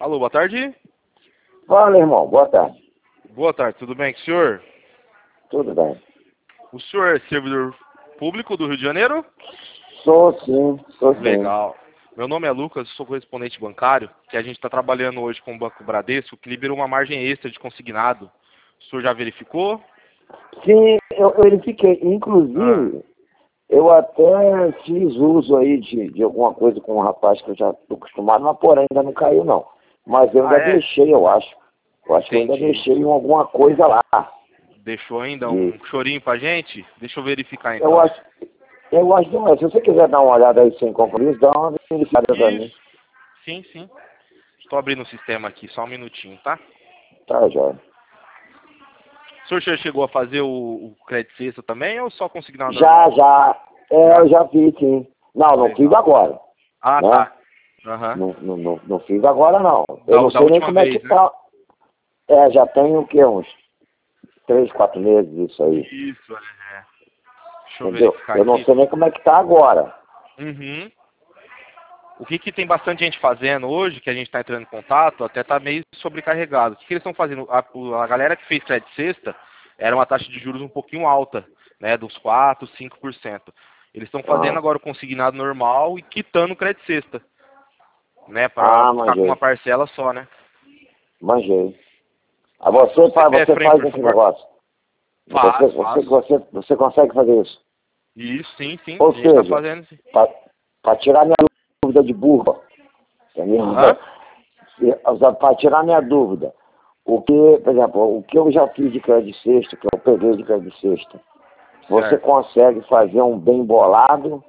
Alô, boa tarde. Fala, irmão. Boa tarde. Boa tarde, tudo bem com o senhor? Tudo bem? O senhor é servidor público do Rio de Janeiro? Sou sim, sou sim. Legal. Meu nome é Lucas, sou correspondente bancário, que a gente está trabalhando hoje com o Banco Bradesco, que liberou uma margem extra de consignado. O senhor já verificou? Sim, eu verifiquei. Inclusive, eu até fiz uso aí de alguma coisa com um rapaz que eu já estou acostumado, mas porém ainda não caiu não. Mas eu ainda deixei, eu acho. Eu acho que eu ainda deixei em alguma coisa lá. Deixou ainda um chorinho pra gente? Deixa eu verificar então. Eu acho que não. Se você quiser dar uma olhada aí sem compromisso, dá uma verificada pra mim. Sim, sim. Estou abrindo o sistema aqui, só um minutinho, tá? Tá, jóia. O senhor já chegou a fazer o crédito sexta também ou só consignado Já. normal? Eu já fiz, sim. Não fiz agora. Ah, né? tá. Não fiz agora, não. Eu não sei nem como é que tá. Já tem o quê? Uns 3, 4 meses isso aí. Isso, Deixa eu Entendeu? verificar Eu não aqui. sei nem como é que tá agora. Uhum. O que tem bastante gente fazendo hoje, que a gente está entrando em contato, até está meio sobrecarregado. O que eles estão fazendo? A galera que fez crédito sexta era uma taxa de juros um pouquinho alta, né? Dos 4%, 5%. Eles estão fazendo agora o consignado normal e quitando o crédito sexta. Né? Para ficar com uma parcela só, né? Manjei. Você faz esse negócio? Você consegue fazer isso? Isso, sim. Ou a gente seja, tá fazendo, sim. para tirar minha dúvida de burro, para tirar minha dúvida, por exemplo, o que eu já fiz de crédito sexta, que eu peguei de crédito sexta, você consegue fazer um bem bolado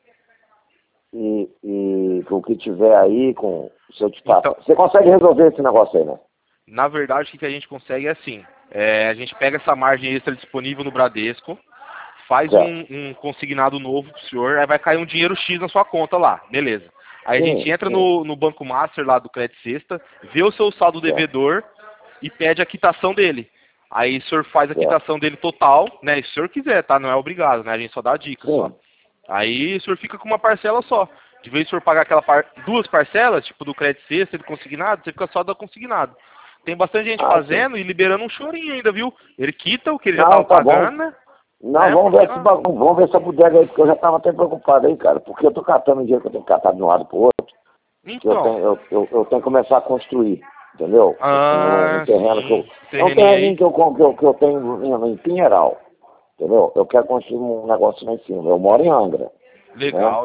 e com o que tiver aí, com o seu Então, você consegue resolver esse negócio aí, né? Na verdade, o que a gente consegue é assim, a gente pega essa margem extra disponível no Bradesco, faz um consignado novo pro senhor, aí vai cair um dinheiro X na sua conta lá, beleza. Aí a gente entra no Banco Master lá do Crédito Sexta, vê o seu saldo devedor e pede a quitação dele. Aí o senhor faz a quitação dele total, né? Se o senhor quiser, tá? Não é obrigado, né? A gente só dá dica só. Aí o senhor fica com uma parcela só. De vez em o senhor pagar duas parcelas, tipo do crédito sexta e do consignado, você fica só do consignado. Tem bastante gente fazendo e liberando um chorinho ainda, viu? Ele quita o que ele já tava pagando, né? Não, vamos ver essa bodega aí, porque eu já estava até preocupado aí, cara, porque eu tô catando o dinheiro que eu tenho que catar de um lado pro outro. Então. Eu tenho que começar a construir, entendeu? Um terreno é um terreninho que eu tenho em Pinheiral, entendeu? Eu quero construir um negócio lá em cima. Eu moro em Angra. Legal,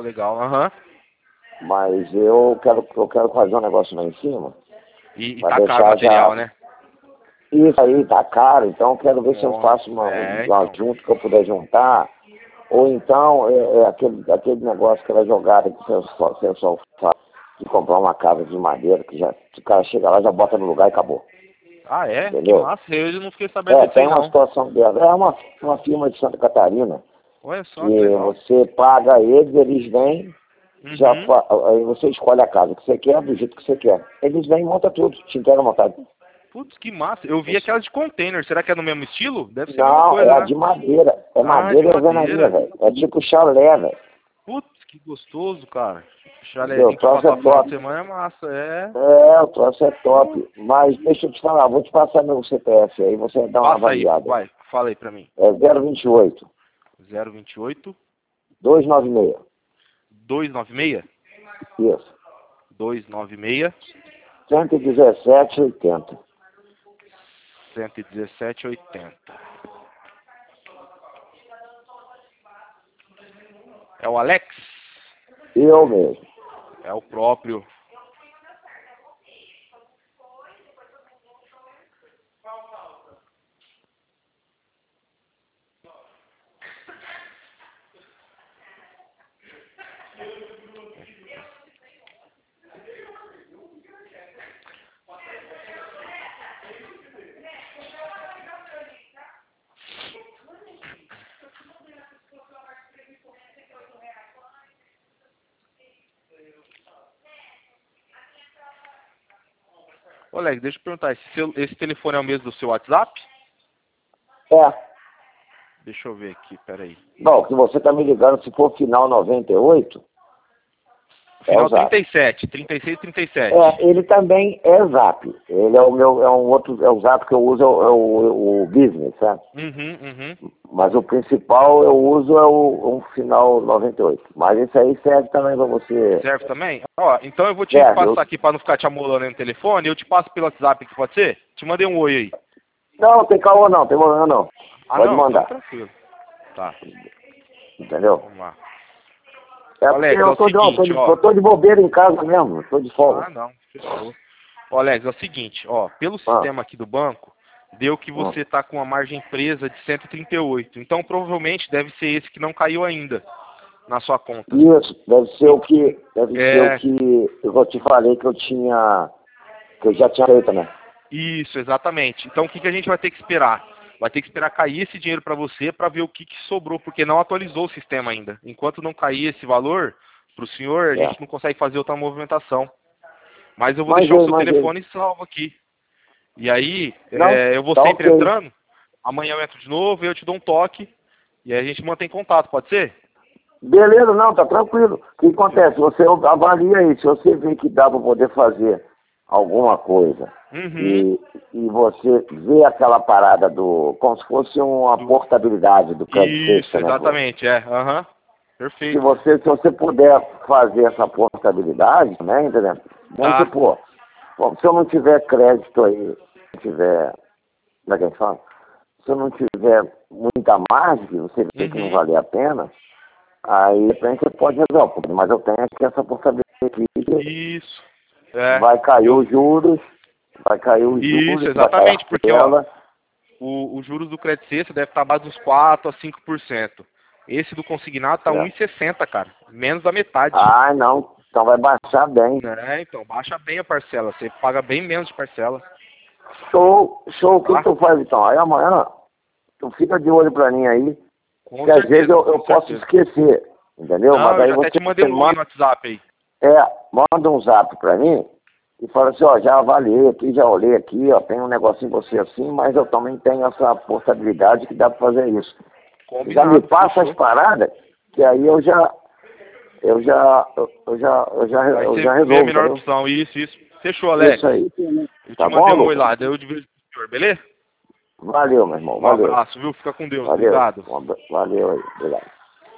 Mas eu quero fazer um negócio lá em cima. E tá caro o material, né? Isso aí tá caro, então eu quero ver se eu faço uma junto que eu puder juntar. Ou então aquele negócio, aquela jogada que o pessoal faz de comprar uma casa de madeira, que já, o cara chega lá, já bota no lugar e acabou. Ah, é? Entendeu? Que massa, eu não fiquei sabendo disso tem aí, uma situação dela. É uma firma de Santa Catarina. Olha só, que legal. Você paga eles vêm, aí você escolhe a casa que você quer, do jeito que você quer. Eles vêm e montam tudo, te entregam montado. Putz, que massa. Eu vi aquelas de container. Será que é no mesmo estilo? Deve ser a mesma coisa, né? De madeira. É madeira e alvenaria, velho. É tipo chalé, velho. Putz, que gostoso, cara. Chalézinho pra passar o final de semana é massa, o troço é top. Mas deixa eu te falar, vou te passar meu CPF aí, você dá uma avaliada. Vai, fala aí pra mim. É 028. 028. 296. 296? Isso. 296. 117,80. 117,80. É o Alex? Eu mesmo. É o próprio. Ô, Alex, deixa eu perguntar, esse telefone é o mesmo do seu WhatsApp? Deixa eu ver aqui, peraí. Bom, que você tá me ligando, se for final 98... É o Final Zap. 37, 36, 37. Ele também é Zap. Ele é o meu, é um outro, é o Zap que eu uso, é o Business, sabe? Mas o principal eu uso é um final 98. Mas esse aí serve também pra você. Serve também? Ó, então eu vou te passar aqui pra não ficar te amolando aí no telefone, eu te passo pelo WhatsApp aqui, pode ser? Te mandei um oi aí. Não, tem caô não, tem problema não. Pode não? mandar. Então, tranquilo. Tá. Entendeu? Vamos lá. Alex, eu tô de bobeira em casa mesmo, tô de folga. Não, fechou. Ó, Alex, é o seguinte, ó, pelo sistema aqui do banco, deu que você tá com uma margem presa de 138. Então provavelmente deve ser esse que não caiu ainda na sua conta. Isso, deve ser o que eu te falei que eu já tinha feito, né? Isso, exatamente. Então o que a gente vai ter que esperar? Vai ter que esperar cair esse dinheiro para você para ver o que sobrou, porque não atualizou o sistema ainda. Enquanto não cair esse valor para o senhor, a gente não consegue fazer outra movimentação. Mas eu vou deixar o seu telefone salvo aqui. E aí, eu vou sempre entrando, amanhã eu entro de novo, eu te dou um toque, e aí a gente mantém contato, pode ser? Beleza, não, tá tranquilo. O que acontece? Você avalia aí, se você vê que dá para poder fazer alguma coisa, e você vê aquela parada como se fosse uma portabilidade do crédito. Isso, exatamente, perfeito. Se você puder fazer essa portabilidade, né, entendeu? Vamos supor, se eu não tiver crédito aí, como é que a gente fala? Se eu não tiver muita margem, que você vê que não vale a pena, aí de repente você pode resolver, mas eu tenho aqui essa portabilidade aqui. Isso. Vai cair os juros, Isso, exatamente, porque ó, os juros do crédito cesta deve estar abaixo dos 4 a 5%. Esse do consignado tá 1,60, cara. Menos da metade. Ah, não. Então vai baixar bem. Então, baixa bem a parcela. Você paga bem menos de parcela. Show. O que tu faz então? Aí amanhã, tu fica de olho pra mim aí. Que às vezes eu posso esquecer. Entendeu? Não, mas aí eu já até te mandei um oi no WhatsApp aí. Manda um zap pra mim e fala assim, ó, já avaliei aqui, já olhei aqui, ó, tem um negocinho você assim, mas eu também tenho essa portabilidade que dá pra fazer isso. Combinado, já me passa as paradas, que aí eu já resolvo. a melhor opção, isso. Fechou, Alex. Isso aí. Eu te mandei um oi lá, daí eu divido com o senhor, beleza? Valeu, meu irmão. Um abraço, viu? Fica com Deus. Obrigado. Valeu aí. Obrigado.